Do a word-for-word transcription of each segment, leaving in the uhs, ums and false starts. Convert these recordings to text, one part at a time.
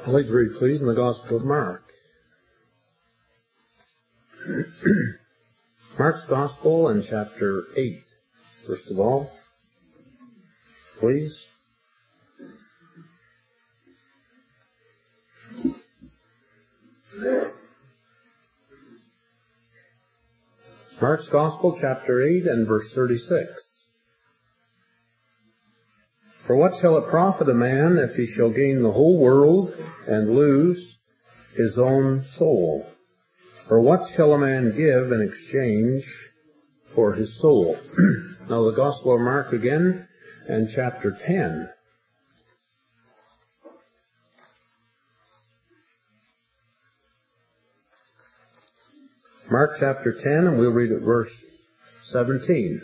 I'd like to read, please, in the Gospel of Mark. Mark's Gospel in chapter eight, first of all, please. Mark's Gospel, chapter eight, and verse thirty-six. For what shall it profit a man if he shall gain the whole world and lose his own soul? Or what shall a man give in exchange for his soul? Now the Gospel of Mark again, and chapter ten. Mark chapter ten, and we'll read at verse seventeen.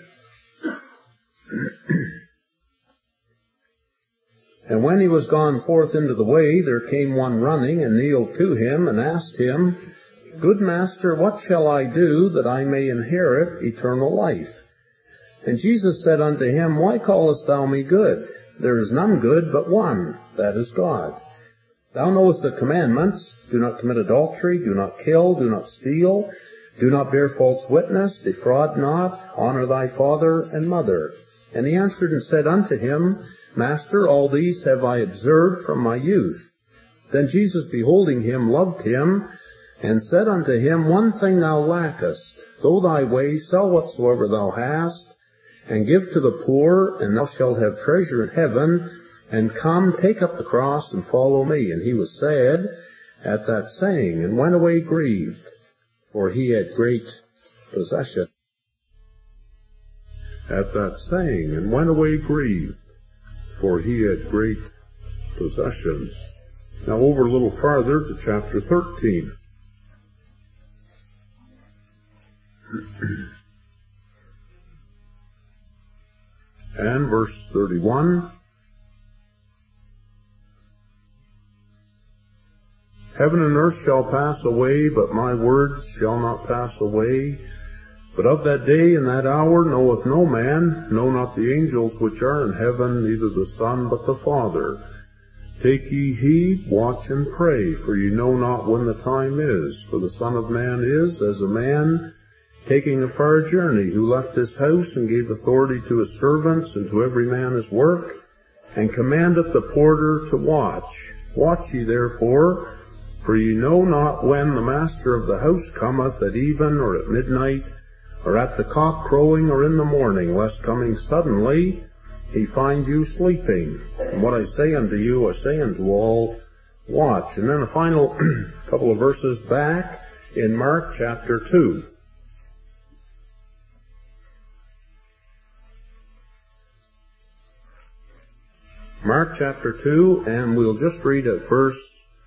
And when he was gone forth into the way, there came one running, and kneeled to him, and asked him, Good master, what shall I do that I may inherit eternal life? And Jesus said unto him, Why callest thou me good? There is none good but one, that is God. Thou knowest the commandments, do not commit adultery, do not kill, do not steal, do not bear false witness, defraud not, honor thy father and mother. And he answered and said unto him, Master, all these have I observed from my youth. Then Jesus, beholding him, loved him, and said unto him, One thing thou lackest. Go thy way, sell whatsoever thou hast, and give to the poor, and thou shalt have treasure in heaven. And come, take up the cross, and follow me. And he was sad at that saying, and went away grieved, for he had great possession. At that saying, and went away grieved, for he had great possessions. Now over a little farther to chapter thirteen. And verse thirty-one. Heaven and earth shall pass away, but my words shall not pass away. But of that day and that hour knoweth no man, no not the angels which are in heaven, neither the Son, but the Father. Take ye heed, watch and pray, for ye know not when the time is. For the Son of Man is as a man taking a far journey, who left his house and gave authority to his servants, and to every man his work, and commandeth the porter to watch. Watch ye therefore, for ye know not when the master of the house cometh, at even, or at midnight, or at the cock crowing, or in the morning, lest coming suddenly he find you sleeping. And what I say unto you, I say unto all, watch. And then a final couple of verses back in Mark chapter two. Mark chapter two, and we'll just read at verse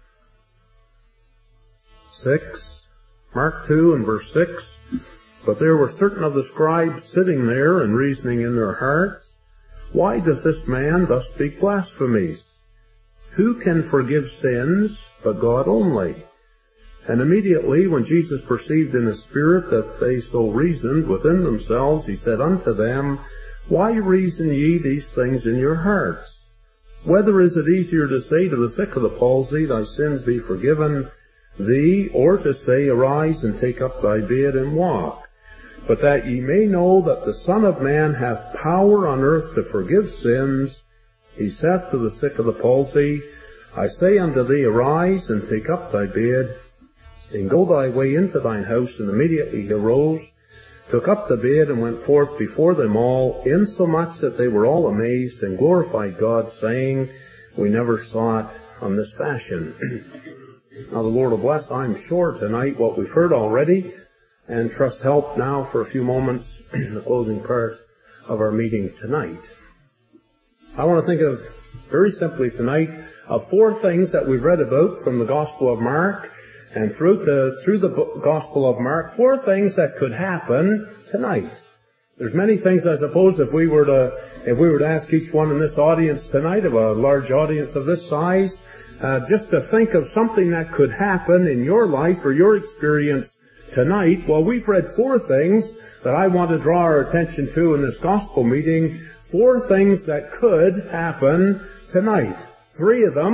six. Mark two and verse six. But there were certain of the scribes sitting there, and reasoning in their hearts, Why doth this man thus speak blasphemies? Who can forgive sins but God only? And immediately when Jesus perceived in his spirit that they so reasoned within themselves, he said unto them, Why reason ye these things in your hearts? Whether is it easier to say to the sick of the palsy, Thy sins be forgiven thee, or to say, Arise and take up thy bed and walk? But that ye may know that the Son of Man hath power on earth to forgive sins, he saith to the sick of the palsy, I say unto thee, Arise and take up thy bed, and go thy way into thine house. And immediately he arose, took up the bed, and went forth before them all, insomuch that they were all amazed, and glorified God, saying, We never saw it on this fashion. Now the Lord will bless, I'm sure, tonight what we've heard already, and trust help now for a few moments in the closing part of our meeting tonight. I want to think of, very simply tonight, of four things that we've read about from the Gospel of Mark, and through the, through the Gospel of Mark, four things that could happen tonight. There's many things, I suppose, if we were to, if we were to ask each one in this audience tonight, of a large audience of this size, uh, just to think of something that could happen in your life or your experience tonight. Well, we've read four things that I want to draw our attention to in this gospel meeting. Four things that could happen tonight. Three of them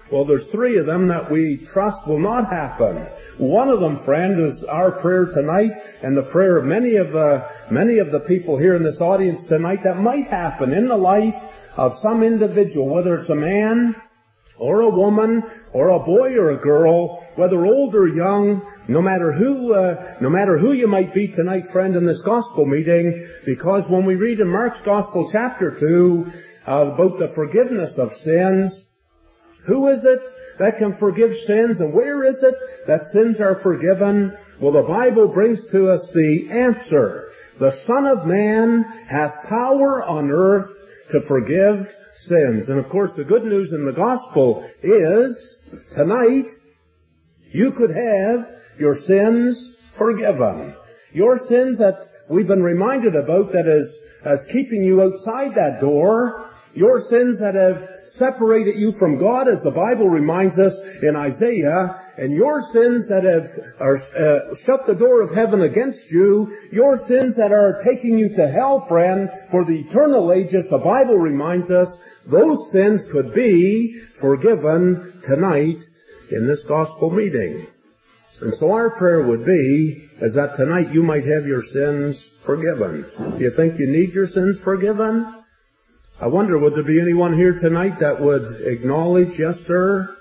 Well, there's three of them that we trust will not happen. One of them, friend, is our prayer tonight, and the prayer of many of the many of the people here in this audience tonight that might happen in the life of some individual, whether it's a man or a woman or a boy or a girl, whether old or young, no matter who, uh, no matter who you might be tonight, friend, in this gospel meeting, because when we read in Mark's Gospel chapter two uh, about the forgiveness of sins, who is it that can forgive sins, and where is it that sins are forgiven? Well, the Bible brings to us the answer. The Son of Man hath power on earth to forgive sins. And of course, the good news in the gospel is, tonight, you could have your sins forgiven. Your sins that we've been reminded about, that is, as keeping you outside that door. Your sins that have separated you from God, as the Bible reminds us in Isaiah, and your sins that have are, uh, shut the door of heaven against you, your sins that are taking you to hell, friend, for the eternal ages, the Bible reminds us, those sins could be forgiven tonight in this gospel meeting. And so our prayer would be, is that tonight you might have your sins forgiven. Do you think you need your sins forgiven? I wonder, would there be anyone here tonight that would acknowledge, yes, sir,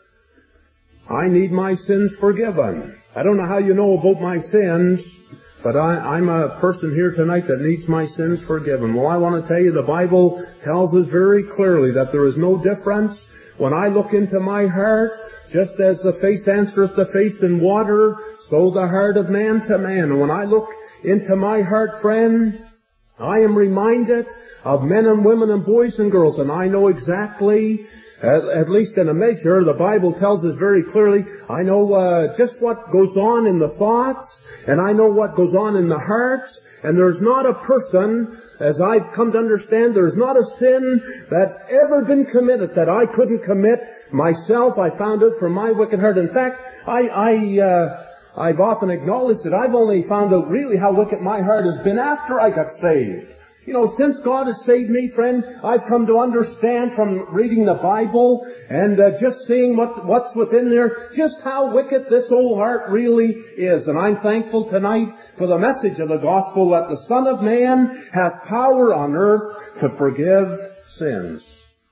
I need my sins forgiven. I don't know how you know about my sins, but I, I'm a person here tonight that needs my sins forgiven. Well, I want to tell you, the Bible tells us very clearly that there is no difference. When I look into my heart, just as the face answereth the face in water, so the heart of man to man. And when I look into my heart, friend, I am reminded of men and women and boys and girls, and I know exactly, at, at least in a measure, the Bible tells us very clearly, I know uh, just what goes on in the thoughts, and I know what goes on in the hearts, and there's not a person, as I've come to understand, there's not a sin that's ever been committed that I couldn't commit myself. I found out from my wicked heart. In fact, I... I uh, I've often acknowledged that I've only found out really how wicked my heart has been after I got saved. You know, since God has saved me, friend, I've come to understand from reading the Bible and uh, just seeing what, what's within there, just how wicked this old heart really is. And I'm thankful tonight for the message of the gospel that the Son of Man hath power on earth to forgive sins.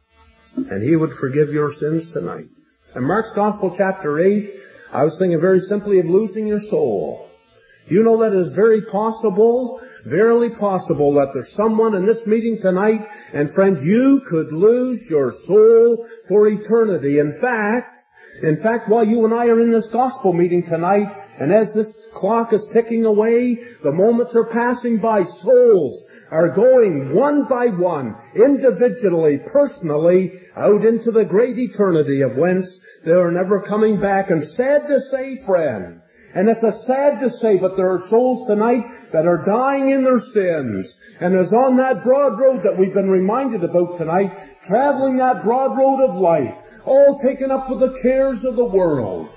And He would forgive your sins tonight. In Mark's Gospel chapter eight, I was thinking very simply of losing your soul. Do you know that it is very possible, verily possible, that there's someone in this meeting tonight, and friend, you could lose your soul for eternity. In fact, in fact, while you and I are in this gospel meeting tonight, and as this clock is ticking away, the moments are passing by, souls are going one by one, individually, personally, out into the great eternity of whence they are never coming back. And sad to say, friend, and it's a sad to say, but there are souls tonight that are dying in their sins. And as on that broad road that we've been reminded about tonight, traveling that broad road of life, all taken up with the cares of the world.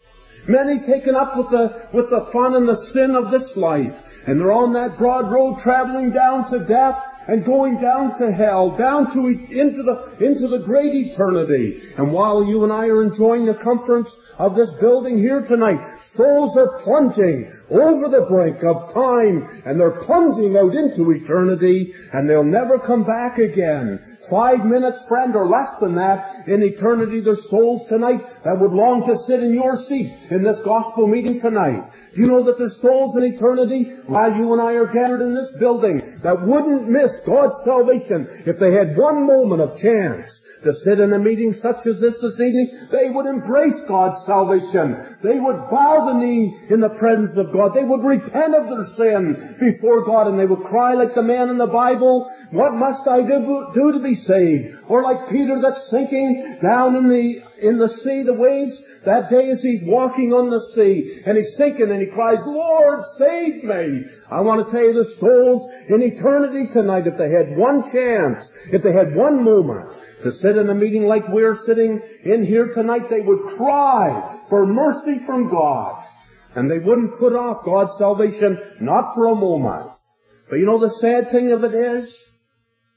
Many taken up with the, with the fun and the sin of this life. And they're on that broad road traveling down to death and going down to hell, down to into the into the great eternity. And while you and I are enjoying the comforts of this building here tonight, souls are plunging over the brink of time, and they're plunging out into eternity, and they'll never come back again. Five minutes, friend, or less than that, in eternity, there's souls tonight that would long to sit in your seat in this gospel meeting tonight. Do you know that there's souls in eternity, while you and I are gathered in this building, that wouldn't miss God's salvation if they had one moment of chance to sit in a meeting such as this this evening? They would embrace God's salvation. They would bow the knee in the presence of God. They would repent of their sin before God, and they would cry like the man in the Bible, what must I do, do to be saved? Or like Peter that's sinking down in the in the sea, the waves, that day as he's walking on the sea, and he's sinking, and he cries, Lord, save me. I want to tell you, the souls in eternity tonight, if they had one chance, if they had one moment to sit in a meeting like we're sitting in here tonight, they would cry for mercy from God. And they wouldn't put off God's salvation, not for a moment. But you know the sad thing of it is,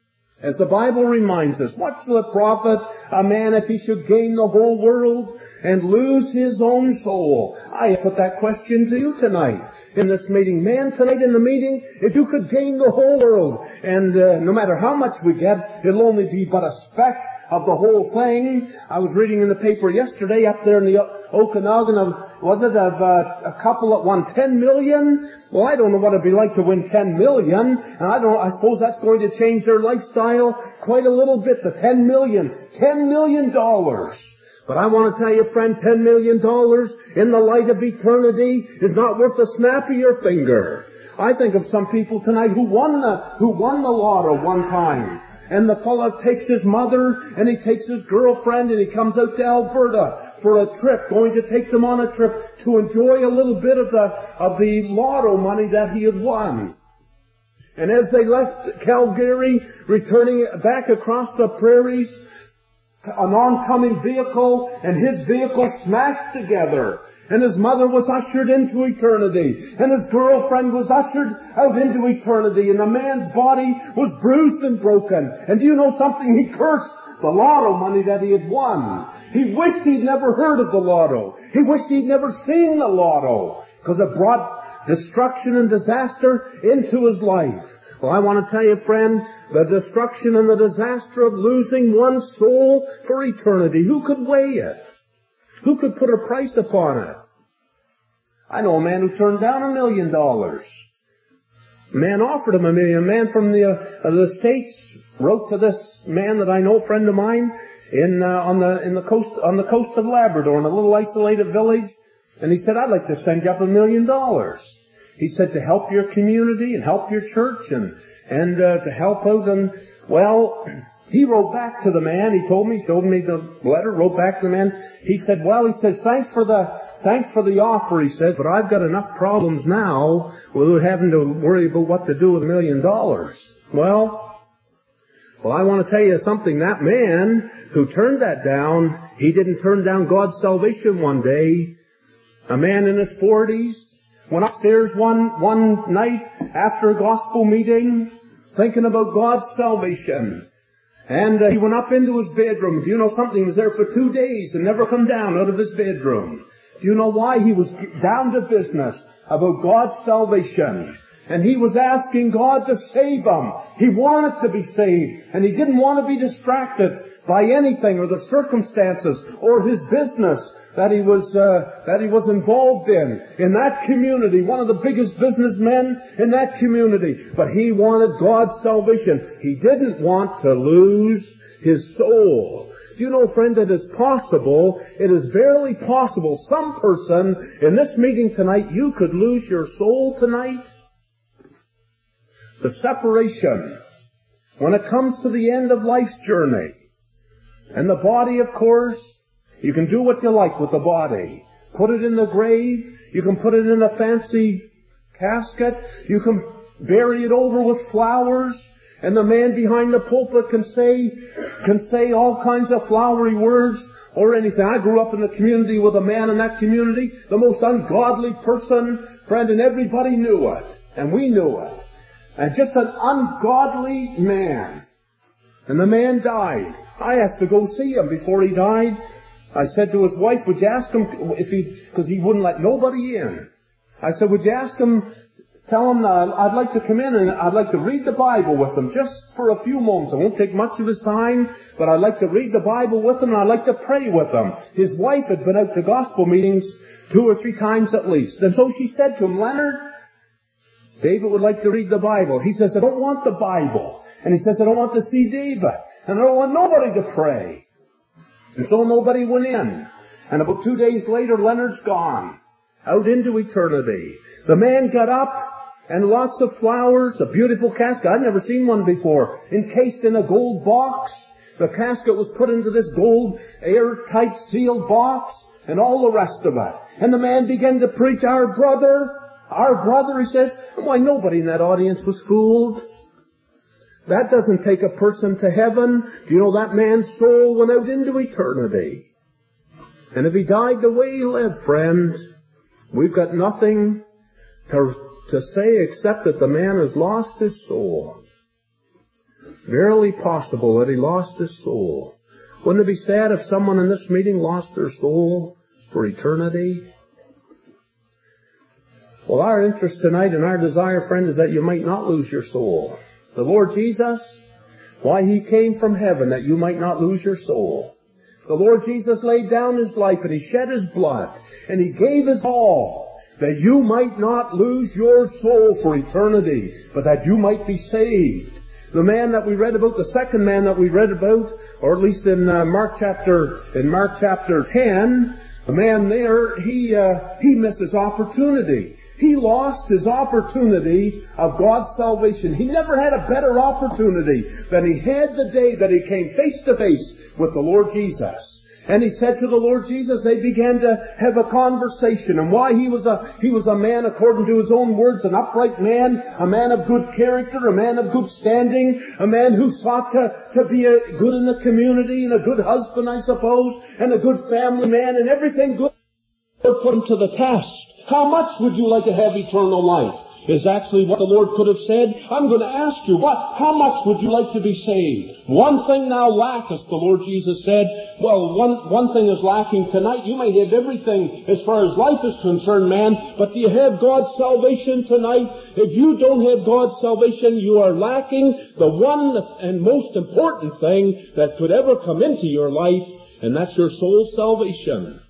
As the Bible reminds us, what's the profit a man if he should gain the whole world and lose his own soul? I put that question to you tonight in this meeting. Man, tonight in the meeting, if you could gain the whole world, and uh, no matter how much we get, it'll only be but a speck of the whole thing. I was reading in the paper yesterday up there in the Okanagan of, was it, of uh, a couple that won ten million? Well, I don't know what it'd be like to win ten million, and I don't, I suppose that's going to change their lifestyle quite a little bit, the ten million. ten million dollars. But I want to tell you, friend, ten million dollars in the light of eternity is not worth the snap of your finger. I think of some people tonight who won the, who won the lotto one time. And the fellow takes his mother and he takes his girlfriend and he comes out to Alberta for a trip, going to take them on a trip to enjoy a little bit of the, of the lotto money that he had won. And as they left Calgary, returning back across the prairies, an oncoming vehicle and his vehicle smashed together. And his mother was ushered into eternity. And his girlfriend was ushered out into eternity. And the man's body was bruised and broken. And do you know something? He cursed the lotto money that he had won. He wished he'd never heard of the lotto. He wished he'd never seen the lotto, because it brought destruction and disaster into his life. Well, I want to tell you, friend, the destruction and the disaster of losing one's soul for eternity. Who could weigh it? Who could put a price upon it? I know a man who turned down a million dollars. A man offered him a million. A man from the, uh, the States wrote to this man that I know, a friend of mine, in, uh, on the, in the coast, on the coast of Labrador, in a little isolated village. And he said, I'd like to send you up a million dollars. He said, to help your community and help your church and, and, uh, to help out. And, well, he wrote back to the man. He told me, showed me the letter, wrote back to the man. He said, well, he says, thanks for the, thanks for the offer, he says, but I've got enough problems now without having to worry about what to do with a million dollars. Well, well, I want to tell you something. That man who turned that down, he didn't turn down God's salvation one day. A man in his forties went upstairs one, one night after a gospel meeting thinking about God's salvation. And uh, he went up into his bedroom. Do you know something? He was there for two days and never come down out of his bedroom. Do you know why? He was down to business about God's salvation. And he was asking God to save him. He wanted to be saved. And he didn't want to be distracted by anything or the circumstances or his business that he was, uh, that he was involved in. In that community, one of the biggest businessmen in that community. But he wanted God's salvation. He didn't want to lose his soul. Do you know, friend, it is possible, it is verily possible, some person in this meeting tonight, you could lose your soul tonight. The separation, when it comes to the end of life's journey. And the body, of course, you can do what you like with the body. Put it in the grave. You can put it in a fancy casket. You can bury it over with flowers. And the man behind the pulpit can say, can say all kinds of flowery words or anything. I grew up in a community with a man in that community, the most ungodly person, friend, and everybody knew it. And we knew it. And just an ungodly man. And the man died. I asked to go see him before he died. I said to his wife, would you ask him if he, because he wouldn't let nobody in. I said, would you ask him, tell him that I'd like to come in and I'd like to read the Bible with him just for a few moments. It won't take much of his time, but I'd like to read the Bible with him and I'd like to pray with him. His wife had been out to gospel meetings two or three times at least. And so she said to him, Leonard, David would like to read the Bible. He says, I don't want the Bible. And he says, I don't want to see David. And I don't want nobody to pray. And so nobody went in. And about two days later, Leonard's gone. Out into eternity. The man got up, and lots of flowers, a beautiful casket. I'd never seen one before. Encased in a gold box. The casket was put into this gold, airtight, sealed box, and all the rest of it. And the man began to preach, our brother, our brother, he says. And why, nobody in that audience was fooled. That doesn't take a person to heaven. Do you know that man's soul went out into eternity? And if he died the way he lived, friend, we've got nothing to, to say except that the man has lost his soul. Verily possible that he lost his soul. Wouldn't it be sad if someone in this meeting lost their soul for eternity? Well, our interest tonight and our desire, friend, is that you might not lose your soul. The Lord Jesus, why, He came from heaven that you might not lose your soul. The Lord Jesus laid down His life and He shed His blood and He gave His all that you might not lose your soul for eternity, but that you might be saved. The man that we read about, the second man that we read about, or at least in uh, Mark chapter, in Mark chapter ten, the man there, he, uh, he missed his opportunity. He lost his opportunity of God's salvation. He never had a better opportunity than he had the day that he came face to face with the Lord Jesus. And he said to the Lord Jesus, they began to have a conversation, and why he was a, he was a man, according to his own words, an upright man, a man of good character, a man of good standing, a man who sought to, to be a good in the community, and a good husband, I suppose, and a good family man, and everything good. Put him to the test. How much would you like to have eternal life? Is actually what the Lord could have said. I'm going to ask you, what? How much would you like to be saved? One thing now lacketh, the Lord Jesus said. Well, one, one thing is lacking tonight. You may have everything as far as life is concerned, man, but do you have God's salvation tonight? If you don't have God's salvation, you are lacking the one and most important thing that could ever come into your life, and that's your soul's salvation.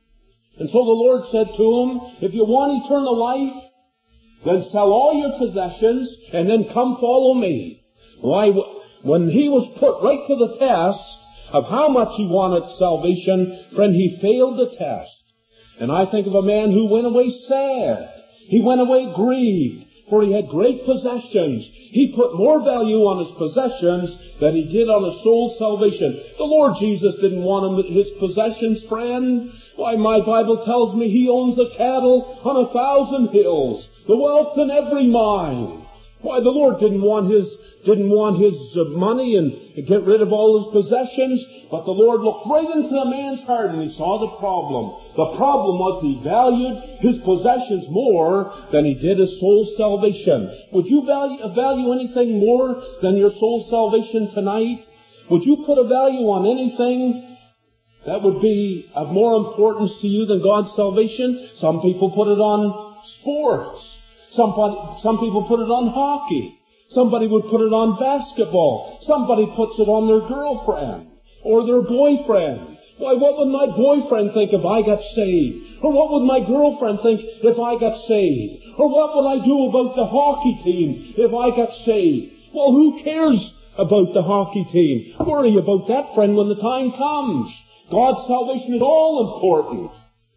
And so the Lord said to him, if you want eternal life, then sell all your possessions and then come follow me. Why, when he was put right to the test of how much he wanted salvation, friend, he failed the test. And I think of a man who went away sad. He went away grieved, for he had great possessions. He put more value on his possessions than he did on his soul's salvation. The Lord Jesus didn't want him, his possessions, friend. Why, my Bible tells me he owns the cattle on a thousand hills, the wealth in every mine. Why, the Lord didn't want his, didn't want his uh, money and get rid of all his possessions, but the Lord looked right into the man's heart and he saw the problem. The problem was he valued his possessions more than he did his soul's salvation. Would you value, value anything more than your soul's salvation tonight? Would you put a value on anything that would be of more importance to you than God's salvation? Some people put it on sports. Somebody, some people put it on hockey. Somebody would put it on basketball. Somebody puts it on their girlfriend or their boyfriend. Why, what would my boyfriend think if I got saved? Or what would my girlfriend think if I got saved? Or what would I do about the hockey team if I got saved? Well, who cares about the hockey team? Worry about that, friend, when the time comes. God's salvation is all important.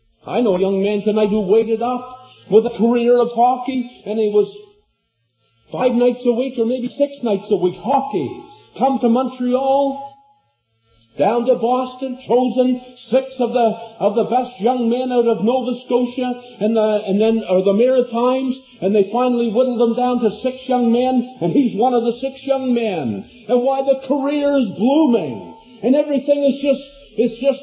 I know a young man tonight who waited up with a career of hockey, and he was five nights a week or maybe six nights a week hockey. Come to Montreal, down to Boston, chosen six of the of the best young men out of Nova Scotia and the and then or the Maritimes, and they finally whittled them down to six young men, and he's one of the six young men. And why, the career is blooming, and everything is just It's just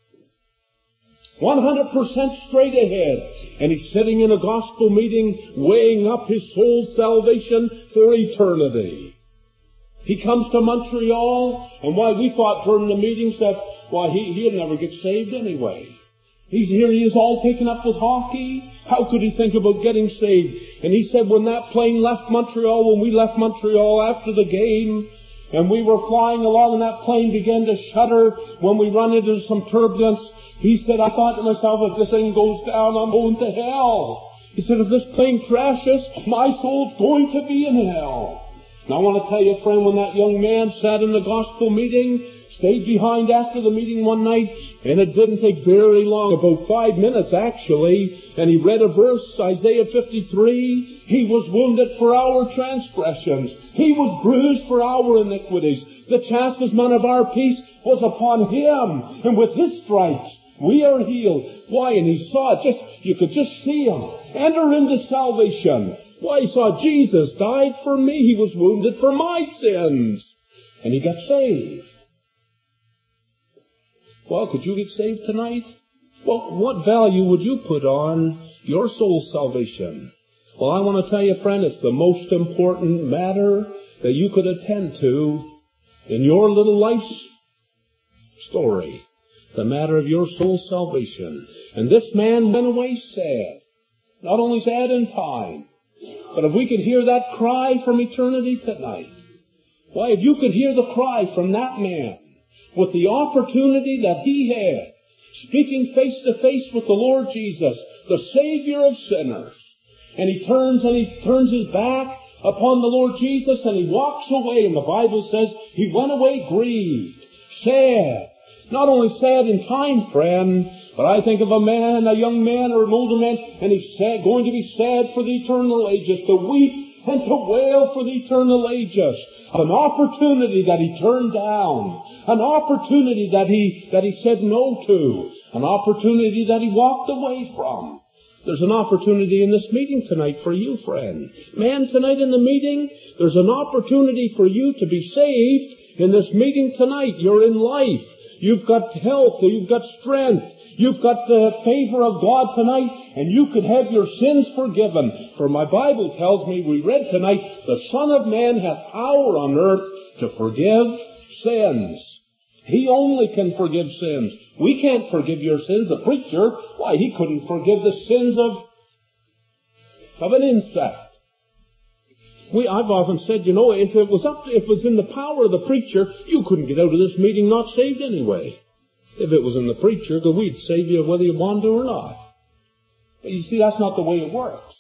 one hundred percent straight ahead. And he's sitting in a gospel meeting weighing up his soul's salvation for eternity. He comes to Montreal, and why, we thought during the meetings that, why, he, he'd never get saved anyway. He's here, he is all taken up with hockey. How could he think about getting saved? And he said when that plane left Montreal, when we left Montreal after the game, and we were flying along and that plane began to shudder when we run into some turbulence, he said, I thought to myself, if this thing goes down, I'm going to hell. He said, if this plane crashes, my soul's going to be in hell. And I want to tell you, friend, when that young man sat in the gospel meeting, stayed behind after the meeting one night, and it didn't take very long, about five minutes actually, and he read a verse, Isaiah fifty-three, he was wounded for our transgressions. He was bruised for our iniquities. The chastisement of our peace was upon him, and with his stripes we are healed. Why? And he saw it, just, you could just see him enter into salvation. Why, he saw Jesus died for me. He was wounded for my sins. And he got saved. Well, could you get saved tonight? Well, what value would you put on your soul's salvation? Well, I want to tell you, friend, it's the most important matter that you could attend to in your little life's story, the matter of your soul's salvation. And this man went away sad. Not only sad in time, but if we could hear that cry from eternity tonight, why, if you could hear the cry from that man with the opportunity that he had, speaking face to face with the Lord Jesus, the Savior of sinners, and he turns and he turns his back upon the Lord Jesus and he walks away, and the Bible says he went away grieved, sad. Not only sad in time, friend, but I think of a man, a young man or an older man, and he's sad, going to be sad for the eternal ages, to weep and to wail for the eternal ages. An opportunity that he turned down, an opportunity that he that he said no to, an opportunity that he walked away from. There's an opportunity in this meeting tonight for you, friend. Man, tonight in the meeting, there's an opportunity for you to be saved in this meeting tonight. You're in life. You've got health. You've got strength. You've got the favor of God tonight, and you could have your sins forgiven. For my Bible tells me, we read tonight, the Son of Man hath power on earth to forgive sins. He only can forgive sins. We can't forgive your sins. A preacher, why, he couldn't forgive the sins of, of an insect. We, I've often said, you know, if it was up, if it was in the power of the preacher, you couldn't get out of this meeting not saved anyway. If it was in the preacher, because we'd save you whether you want to or not. But you see, that's not the way it works.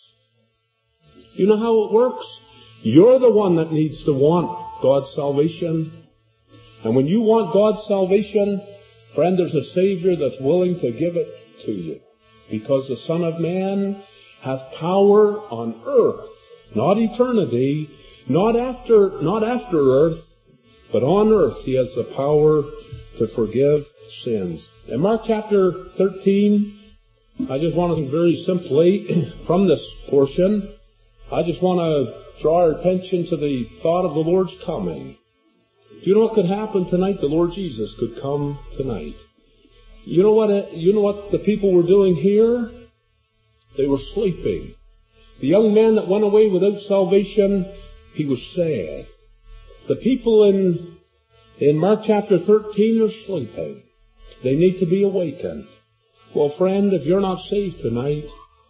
You know how it works? You're the one that needs to want God's salvation. And when you want God's salvation, friend, there's a Savior that's willing to give it to you. Because the Son of Man hath power on earth, not eternity, not after, not after earth, but on earth he has the power to forgive sins. In Mark chapter thirteen, I just want to very simply, from this portion, I just want to draw our attention to the thought of the Lord's coming. Do you know what could happen tonight? The Lord Jesus could come tonight. You know what, you know what the people were doing here? They were sleeping. The young man that went away without salvation, he was sad. The people in, in Mark chapter thirteen are sleeping. They need to be awakened. Well, friend, if you're not saved tonight,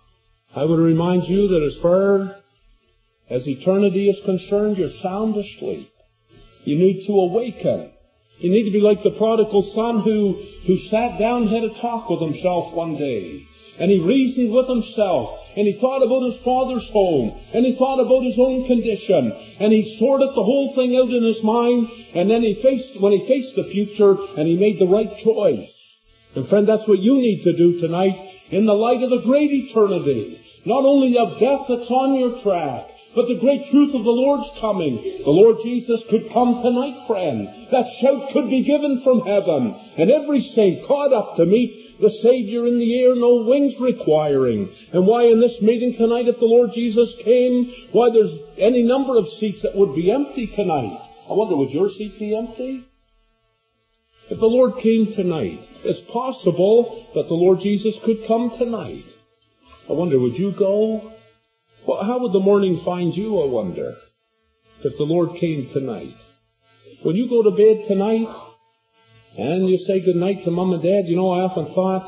I would remind you that as far as eternity is concerned, you're sound asleep. You need to awaken. You need to be like the prodigal son who, who sat down and had a talk with himself one day. And he reasoned with himself, and he thought about his father's home, and he thought about his own condition, and he sorted the whole thing out in his mind, and then he faced, when he faced the future, and he made the right choice. And friend, that's what you need to do tonight, in the light of the great eternity. Not only of death that's on your track, but the great truth of the Lord's coming. The Lord Jesus could come tonight, friend. That shout could be given from heaven, and every saint caught up to meet the Savior in the air, no wings requiring. And why in this meeting tonight, if the Lord Jesus came, why there's any number of seats that would be empty tonight. I wonder, would your seat be empty? If the Lord came tonight, it's possible that the Lord Jesus could come tonight. I wonder, would you go? Well, how would the morning find you, I wonder, if the Lord came tonight? When you go to bed tonight, and you say good night to Mom and Dad, you know, I often thought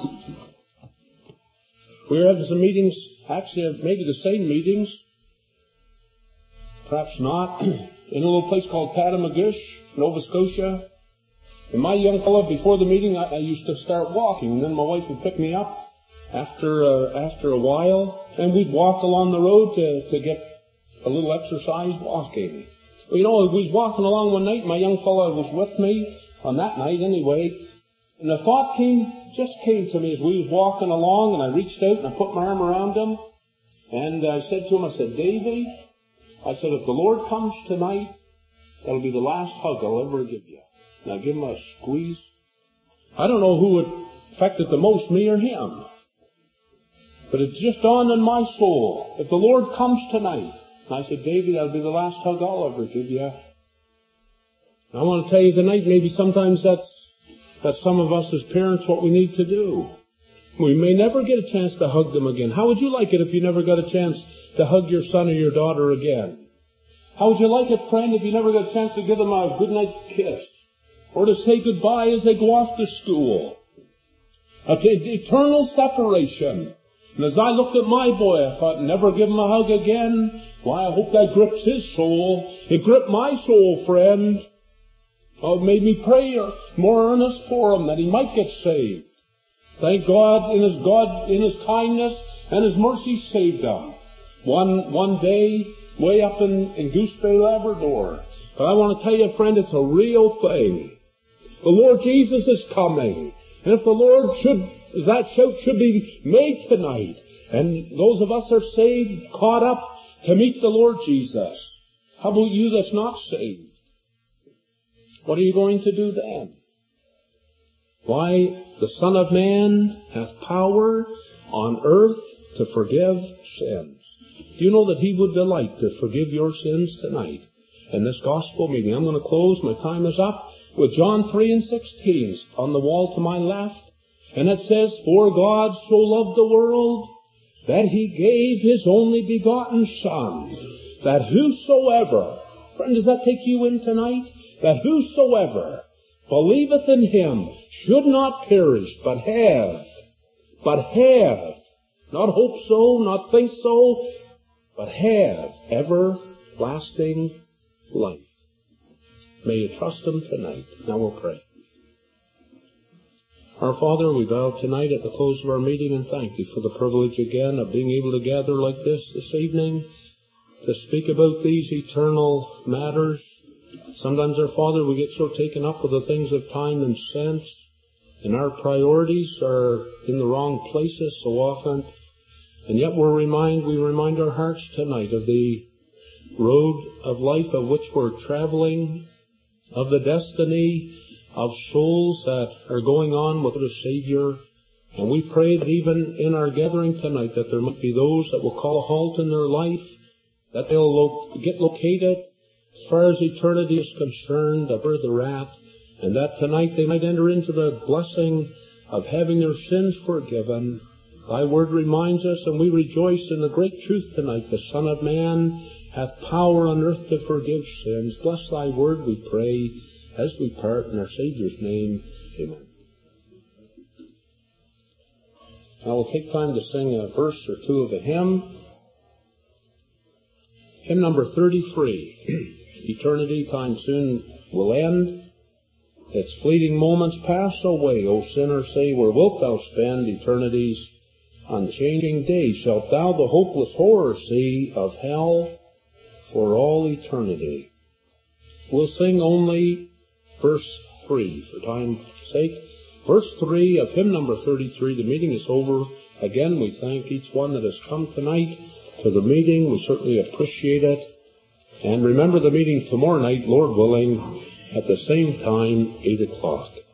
we were having some meetings, actually maybe the same meetings, perhaps not, in a little place called Patamagush, Nova Scotia. And my young fellow, before the meeting, I, I used to start walking, and then my wife would pick me up after uh, after a while, and we'd walk along the road to, to get a little exercise walking. Well, you know, we was walking along one night, my young fellow was with me, on that night anyway, and the thought came, just came to me as we was walking along, and I reached out and I put my arm around him, and I said to him, I said, Davy, I said, if the Lord comes tonight, that'll be the last hug I'll ever give you. And I give him a squeeze. I don't know who it affected the most, me or him, but it just dawned on my soul, if the Lord comes tonight, and I said, Davy, that'll be the last hug I'll ever give you. I want to tell you tonight, maybe sometimes that's, that's some of us as parents what we need to do. We may never get a chance to hug them again. How would you like it if you never got a chance to hug your son or your daughter again? How would you like it, friend, if you never got a chance to give them a goodnight kiss? Or to say goodbye as they go off to school? An eternal separation. And as I looked at my boy, I thought, never give him a hug again. Why, I hope that grips his soul. It gripped my soul, friend. Oh, it made me pray more earnest for him that he might get saved. Thank God, in His God, in His kindness and His mercy, saved him. One, one day, way up in, in Goose Bay, Labrador. But I want to tell you, friend, it's a real thing. The Lord Jesus is coming. And if the Lord should, that shout should be made tonight, and those of us are saved, caught up to meet the Lord Jesus, how about you that's not saved? What are you going to do then? Why, the Son of Man hath power on earth to forgive sins. Do you know that He would delight to forgive your sins tonight in this gospel meeting? I'm going to close, my time is up, with John three and sixteen on the wall to my left. And it says, For God so loved the world that He gave His only begotten Son, that whosoever, friend, does that take you in tonight? That whosoever believeth in Him should not perish, but have, but have, not hope so, not think so, but have everlasting life. May you trust Him tonight. Now we'll pray. Our Father, we bow tonight at the close of our meeting and thank You for the privilege again of being able to gather like this this evening to speak about these eternal matters. Sometimes, our Father, we get so taken up with the things of time and sense, and our priorities are in the wrong places so often. And yet we're remind, we remind our hearts tonight of the road of life of which we're traveling, of the destiny of souls that are going on with the Savior. And we pray that even in our gathering tonight that there might be those that will call a halt in their life, that they'll lo- get located as far as eternity is concerned of where they're at, and that tonight they might enter into the blessing of having their sins forgiven. Thy word reminds us, and we rejoice in the great truth tonight, the Son of Man hath power on earth to forgive sins. Bless Thy word, we pray, as we part in our Savior's name. Amen. Now we'll take time to sing a verse or two of a hymn. Hymn number thirty-three. Eternity time soon will end. Its fleeting moments pass away. O sinner, say, where wilt thou spend eternity's unchanging day? Shalt thou the hopeless horror see of hell for all eternity? We'll sing only verse three for time's sake. Verse three of hymn number thirty-three. The meeting is over. Again, we thank each one that has come tonight to the meeting. We certainly appreciate it. And remember the meeting tomorrow night, Lord willing, at the same time, eight o'clock.